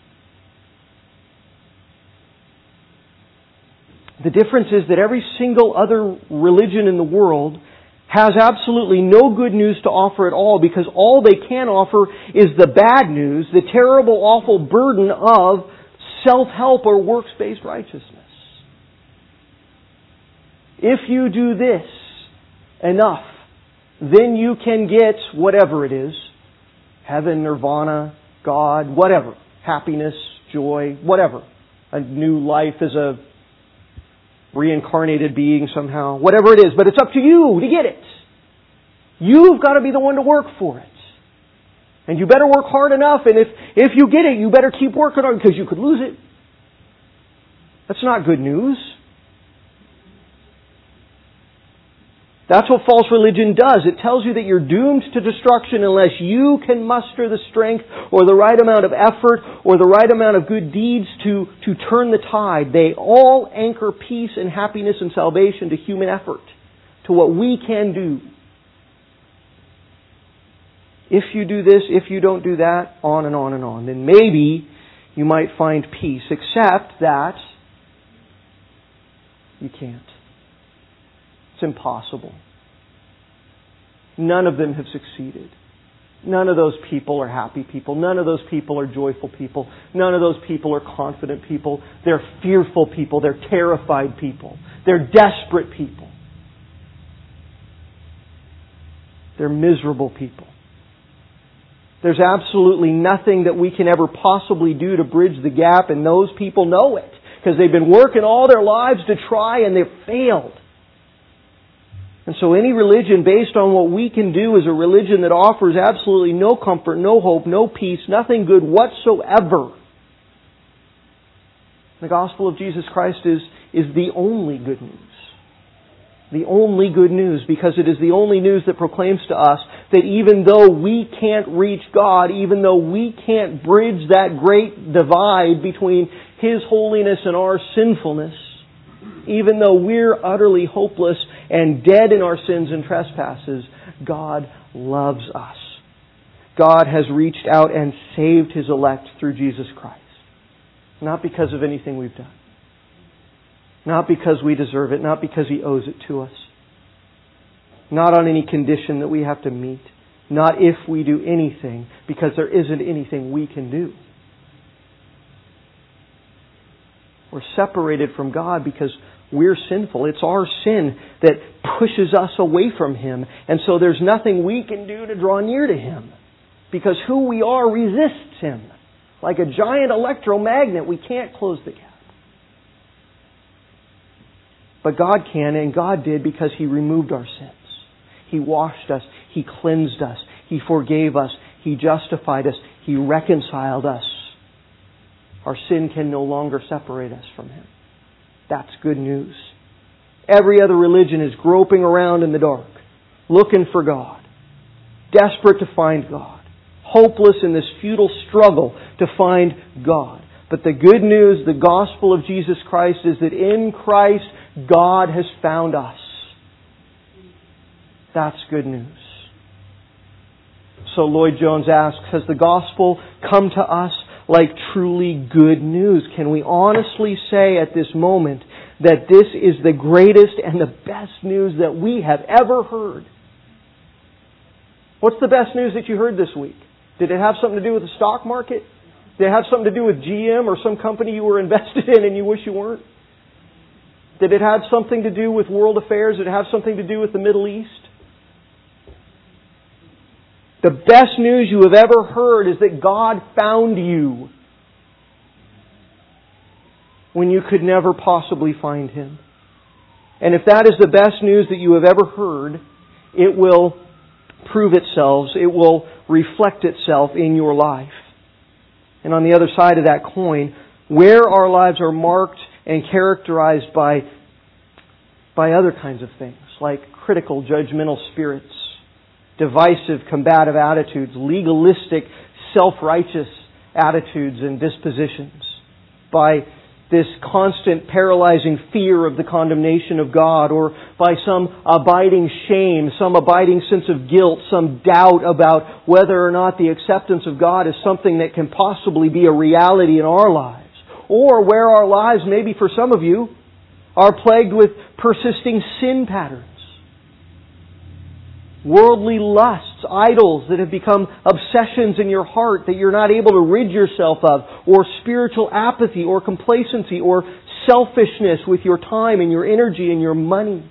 The difference is that every single other religion in the world has absolutely no good news to offer at all, because all they can offer is the bad news, the terrible, awful burden of self-help or works-based righteousness. If you do this enough, then you can get whatever it is. Heaven, nirvana, God, whatever. Happiness, joy, whatever. A new life as a reincarnated being somehow. Whatever it is. But it's up to you to get it. You've got to be the one to work for it. And you better work hard enough, and if, if you get it, you better keep working on it, because you could lose it. That's not good news. That's what false religion does. It tells you that you're doomed to destruction unless you can muster the strength or the right amount of effort or the right amount of good deeds to, to turn the tide. They all anchor peace and happiness and salvation to human effort, to what we can do. If you do this, if you don't do that, on and on and on, then maybe you might find peace, except that you can't. It's impossible. None of them have succeeded. None of those people are happy people. None of those people are joyful people. None of those people are confident people. They're fearful people. They're terrified people. They're desperate people. They're miserable people. There's absolutely nothing that we can ever possibly do to bridge the gap, and those people know it, because they've been working all their lives to try and they've failed. And so any religion based on what we can do is a religion that offers absolutely no comfort, no hope, no peace, nothing good whatsoever. The gospel of Jesus Christ is, is the only good news. The only good news, because it is the only news that proclaims to us that even though we can't reach God, even though we can't bridge that great divide between His holiness and our sinfulness, even though we're utterly hopeless and dead in our sins and trespasses, God loves us. God has reached out and saved His elect through Jesus Christ. Not because of anything we've done. Not because we deserve it. Not because He owes it to us. Not on any condition that we have to meet. Not if we do anything, because there isn't anything we can do. We're separated from God because we're sinful. It's our sin that pushes us away from Him. And so there's nothing we can do to draw near to Him, because who we are resists Him. Like a giant electromagnet, we can't close the gap. But God can, and God did, because He removed our sins. He washed us. He cleansed us. He forgave us. He justified us. He reconciled us. Our sin can no longer separate us from Him. That's good news. Every other religion is groping around in the dark, looking for God, desperate to find God, hopeless in this futile struggle to find God. But the good news, the gospel of Jesus Christ, is that in Christ, God has found us. That's good news. So Lloyd-Jones asks, has the gospel come to us like truly good news? Can we honestly say at this moment that this is the greatest and the best news that we have ever heard? What's the best news that you heard this week? Did it have something to do with the stock market? Did it have something to do with G M or some company you were invested in and you wish you weren't? Did it have something to do with world affairs? Did it have something to do with the Middle East? The best news you have ever heard is that God found you when you could never possibly find Him. And if that is the best news that you have ever heard, it will prove itself, it will reflect itself in your life. And on the other side of that coin, where our lives are marked and characterized by, by other kinds of things, like critical, judgmental spirits, divisive, combative attitudes, legalistic, self-righteous attitudes and dispositions, by this constant paralyzing fear of the condemnation of God, or by some abiding shame, some abiding sense of guilt, some doubt about whether or not the acceptance of God is something that can possibly be a reality in our lives, or where our lives, maybe for some of you, are plagued with persisting sin patterns. Worldly lusts, idols that have become obsessions in your heart that you're not able to rid yourself of, or spiritual apathy or complacency or selfishness with your time and your energy and your money.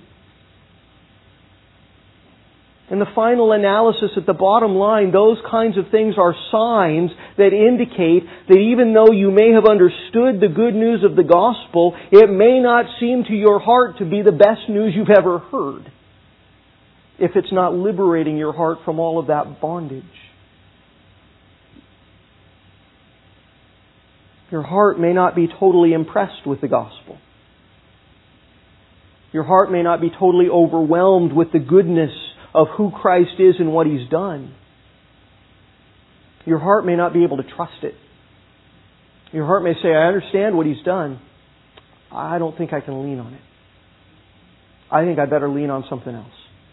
And the final analysis at the bottom line, those kinds of things are signs that indicate that even though you may have understood the good news of the gospel, it may not seem to your heart to be the best news you've ever heard, if it's not liberating your heart from all of that bondage. Your heart may not be totally impressed with the gospel. Your heart may not be totally overwhelmed with the goodness of who Christ is and what He's done. Your heart may not be able to trust it. Your heart may say, I understand what He's done. I don't think I can lean on it. I think I better lean on something else.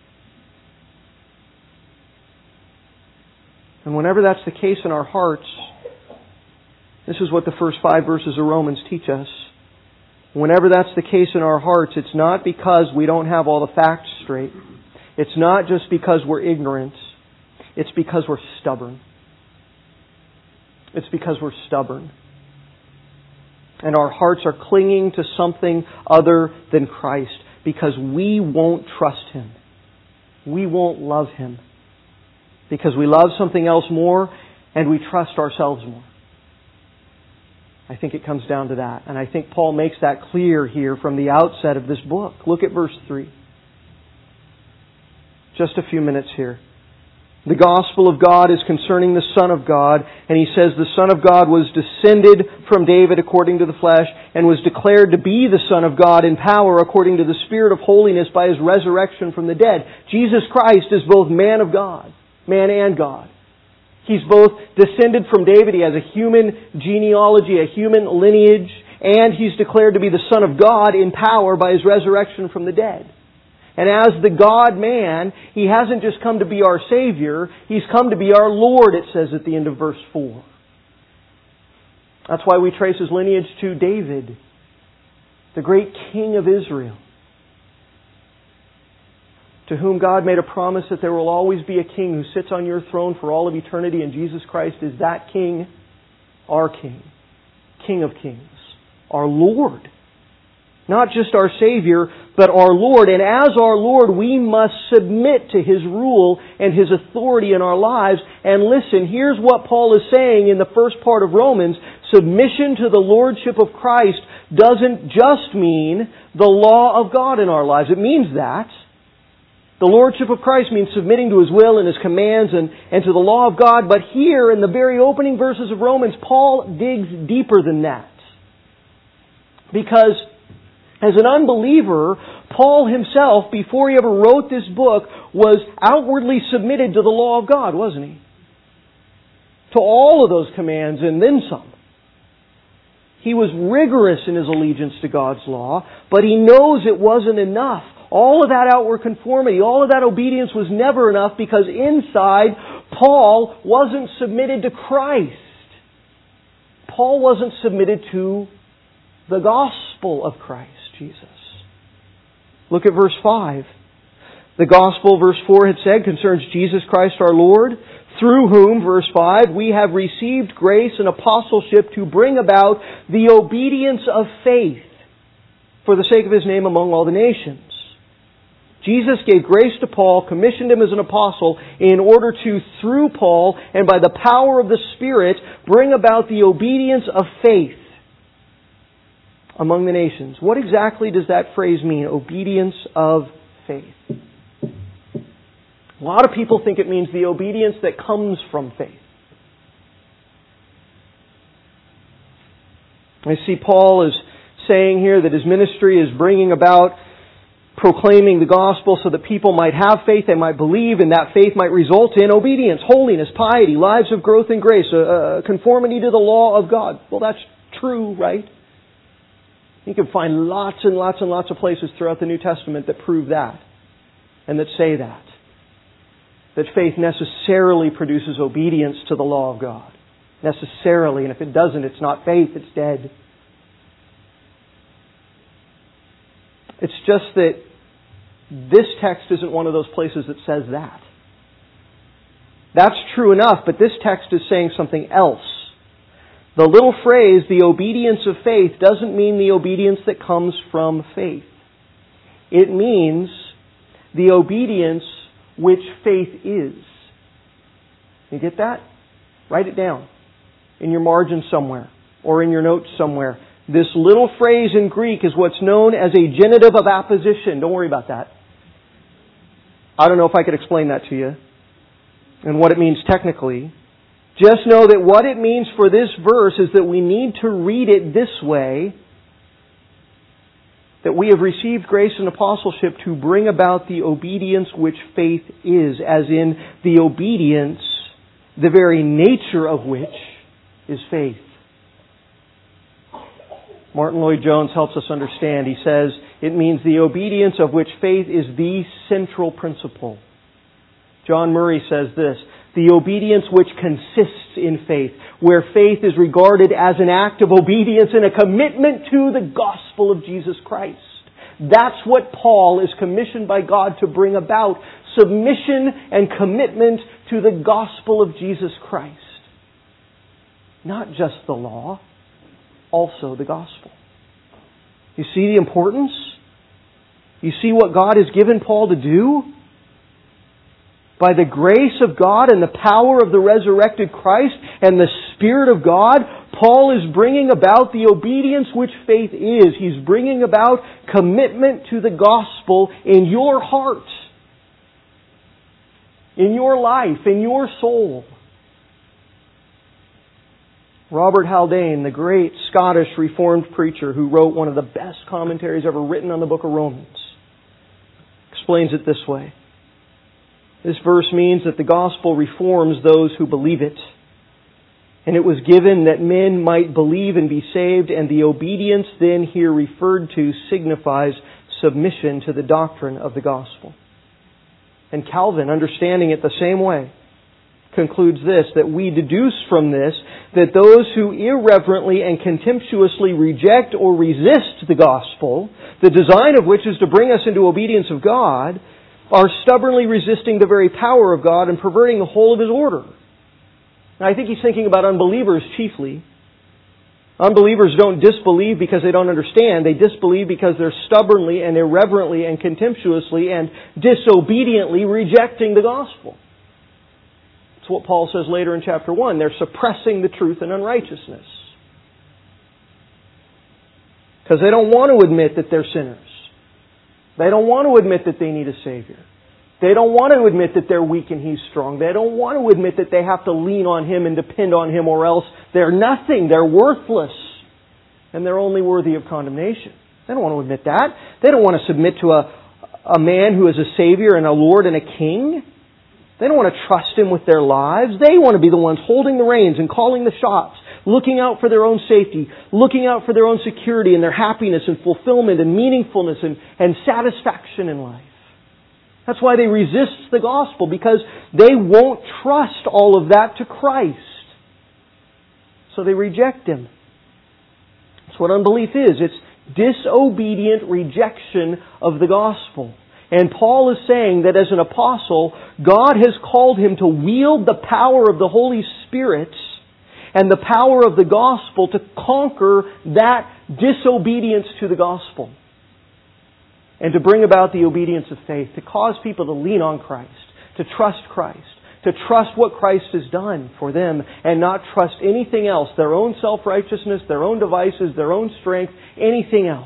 And whenever that's the case in our hearts, this is what the first five verses of Romans teach us. Whenever that's the case in our hearts, it's not because we don't have all the facts straight. It's not just because we're ignorant. It's because we're stubborn. It's because we're stubborn. And our hearts are clinging to something other than Christ because we won't trust Him. We won't love Him. Because we love something else more and we trust ourselves more. I think it comes down to that. And I think Paul makes that clear here from the outset of this book. Look at verse three. Just a few minutes here. The gospel of God is concerning the Son of God. And he says the Son of God was descended from David according to the flesh and was declared to be the Son of God in power according to the Spirit of holiness by His resurrection from the dead. Jesus Christ is both man of God. Man and God. He's both descended from David. He has a human genealogy, a human lineage, and He's declared to be the Son of God in power by His resurrection from the dead. And as the God-man, He hasn't just come to be our Savior, He's come to be our Lord, it says at the end of verse four. That's why we trace His lineage to David, the great King of Israel, to whom God made a promise that there will always be a King who sits on your throne for all of eternity, and Jesus Christ is that King, our King, King of Kings, our Lord. Not just our Savior, but our Lord. And as our Lord, we must submit to His rule and His authority in our lives. And listen, here's what Paul is saying in the first part of Romans. Submission to the Lordship of Christ doesn't just mean the law of God in our lives. It means that. The Lordship of Christ means submitting to His will and His commands and, and to the law of God. But here, in the very opening verses of Romans, Paul digs deeper than that. Because as an unbeliever, Paul himself, before he ever wrote this book, was outwardly submitted to the law of God, wasn't he? To all of those commands and then some. He was rigorous in his allegiance to God's law, but he knows it wasn't enough. All of that outward conformity, all of that obedience was never enough because inside, Paul wasn't submitted to Christ. Paul wasn't submitted to the gospel of Christ Jesus. Look at verse five. The gospel, verse four had said, concerns Jesus Christ our Lord, through whom, verse five, we have received grace and apostleship to bring about the obedience of faith for the sake of His name among all the nations. Jesus gave grace to Paul, commissioned him as an apostle in order to, through Paul and by the power of the Spirit, bring about the obedience of faith among the nations. What exactly does that phrase mean? Obedience of faith. A lot of people think it means the obedience that comes from faith. I see Paul is saying here that his ministry is bringing about proclaiming the gospel so that people might have faith, they might believe, and that faith might result in obedience, holiness, piety, lives of growth and grace, uh, conformity to the law of God. Well, that's true, right? You can find lots and lots and lots of places throughout the New Testament that prove that and that say that. That faith necessarily produces obedience to the law of God. Necessarily. And if it doesn't, it's not faith, it's dead. It's just that this text isn't one of those places that says that. That's true enough, but this text is saying something else. The little phrase, the obedience of faith, doesn't mean the obedience that comes from faith. It means the obedience which faith is. You get that? Write it down in your margin somewhere or in your notes somewhere. This little phrase in Greek is what's known as a genitive of apposition. Don't worry about that. I don't know if I could explain that to you and what it means technically. Just know that what it means for this verse is that we need to read it this way, that we have received grace and apostleship to bring about the obedience which faith is, as in the obedience, the very nature of which is faith. Martin Lloyd-Jones helps us understand. He says, it means the obedience of which faith is the central principle. John Murray says this, the obedience which consists in faith, where faith is regarded as an act of obedience and a commitment to the gospel of Jesus Christ. That's what Paul is commissioned by God to bring about, submission and commitment to the gospel of Jesus Christ. Not just the law, also the gospel. You see the importance? You see what God has given Paul to do? By the grace of God and the power of the resurrected Christ and the Spirit of God, Paul is bringing about the obedience which faith is. He's bringing about commitment to the gospel in your heart, in your life, in your soul. Robert Haldane, the great Scottish Reformed preacher who wrote one of the best commentaries ever written on the book of Romans, explains it this way. This verse means that the gospel reforms those who believe it. And it was given that men might believe and be saved, and the obedience then here referred to signifies submission to the doctrine of the gospel. And Calvin, understanding it the same way, concludes this, that we deduce from this that those who irreverently and contemptuously reject or resist the gospel, the design of which is to bring us into obedience of God, are stubbornly resisting the very power of God and perverting the whole of His order. Now, I think he's thinking about unbelievers chiefly. Unbelievers don't disbelieve because they don't understand. They disbelieve because they're stubbornly and irreverently and contemptuously and disobediently rejecting the gospel. That's what Paul says later in chapter one. They're suppressing the truth in unrighteousness. Because they don't want to admit that they're sinners. They don't want to admit that they need a Savior. They don't want to admit that they're weak and He's strong. They don't want to admit that they have to lean on Him and depend on Him, or else they're nothing. They're worthless. And they're only worthy of condemnation. They don't want to admit that. They don't want to submit to a, a man who is a Savior and a Lord and a King. They don't want to trust Him with their lives. They want to be the ones holding the reins and calling the shots, looking out for their own safety, looking out for their own security and their happiness and fulfillment and meaningfulness and, and satisfaction in life. That's why they resist the gospel, because they won't trust all of that to Christ. So they reject Him. That's what unbelief is. It's disobedient rejection of the gospel. And Paul is saying that as an apostle, God has called him to wield the power of the Holy Spirit and the power of the gospel to conquer that disobedience to the gospel. And to bring about the obedience of faith, to cause people to lean on Christ, to trust Christ, to trust what Christ has done for them and not trust anything else, their own self-righteousness, their own devices, their own strength, anything else.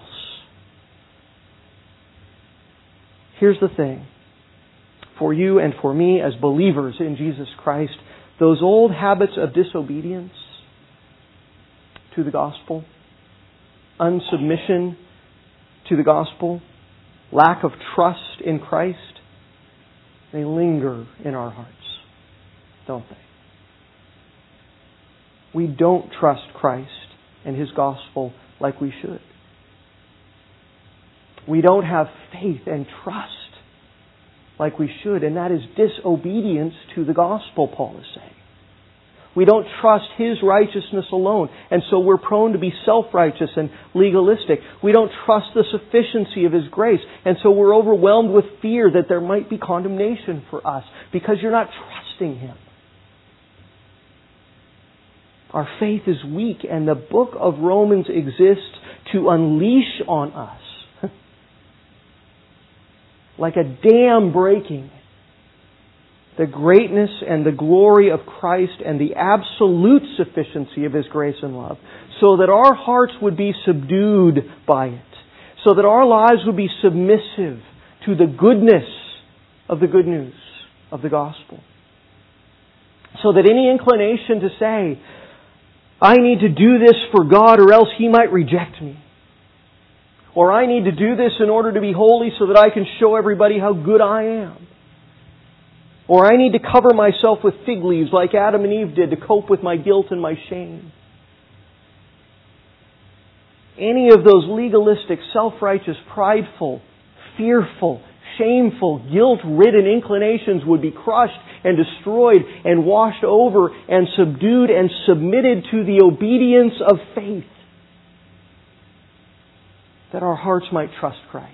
Here's the thing. For you and for me as believers in Jesus Christ, those old habits of disobedience to the gospel, unsubmission to the gospel, lack of trust in Christ, they linger in our hearts, don't they? We don't trust Christ and His gospel like we should. We don't have faith and trust like we should, and that is disobedience to the gospel, Paul is saying. We don't trust His righteousness alone, and so we're prone to be self-righteous and legalistic. We don't trust the sufficiency of His grace, and so we're overwhelmed with fear that there might be condemnation for us because you're not trusting Him. Our faith is weak, and the book of Romans exists to unleash on us, like a dam breaking, the greatness and the glory of Christ and the absolute sufficiency of His grace and love, so that our hearts would be subdued by it, so that our lives would be submissive to the goodness of the good news of the gospel. So that any inclination to say, I need to do this for God or else He might reject me, or I need to do this in order to be holy so that I can show everybody how good I am, or I need to cover myself with fig leaves like Adam and Eve did to cope with my guilt and my shame. Any of those legalistic, self-righteous, prideful, fearful, shameful, guilt-ridden inclinations would be crushed and destroyed and washed over and subdued and submitted to the obedience of faith, that our hearts might trust Christ.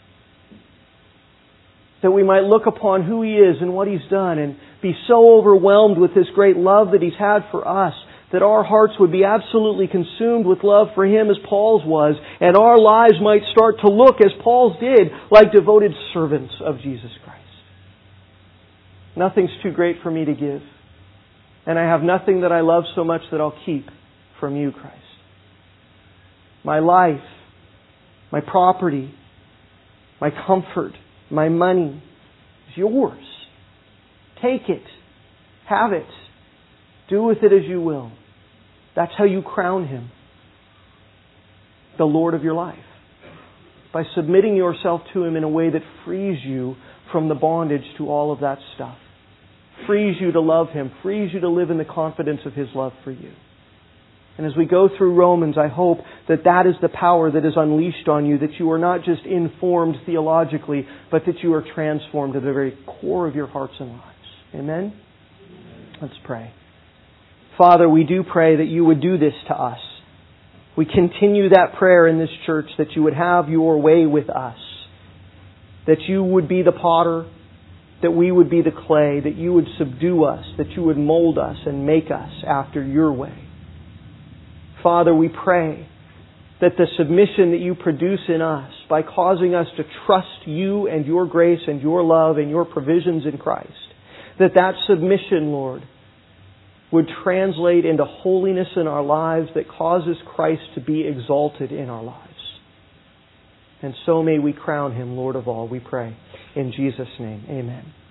That we might look upon who He is and what He's done and be so overwhelmed with this great love that He's had for us, that our hearts would be absolutely consumed with love for Him as Paul's was, and our lives might start to look, as Paul's did, like devoted servants of Jesus Christ. Nothing's too great for me to give, and I have nothing that I love so much that I'll keep from You, Christ. My life, my property, my comfort, my money is Yours. Take it. Have it. Do with it as You will. That's how you crown Him, the Lord of your life. By submitting yourself to Him in a way that frees you from the bondage to all of that stuff. Frees you to love Him. Frees you to live in the confidence of His love for you. And as we go through Romans, I hope that that is the power that is unleashed on you, that you are not just informed theologically, but that you are transformed to the very core of your hearts and lives. Amen? Let's pray. Father, we do pray that You would do this to us. We continue that prayer in this church, that You would have Your way with us. That You would be the potter, that we would be the clay, that You would subdue us, that You would mold us and make us after Your way. Father, we pray that the submission that You produce in us by causing us to trust You and Your grace and Your love and Your provisions in Christ, that that submission, Lord, would translate into holiness in our lives that causes Christ to be exalted in our lives. And so may we crown Him Lord of all, we pray. In Jesus' name, amen.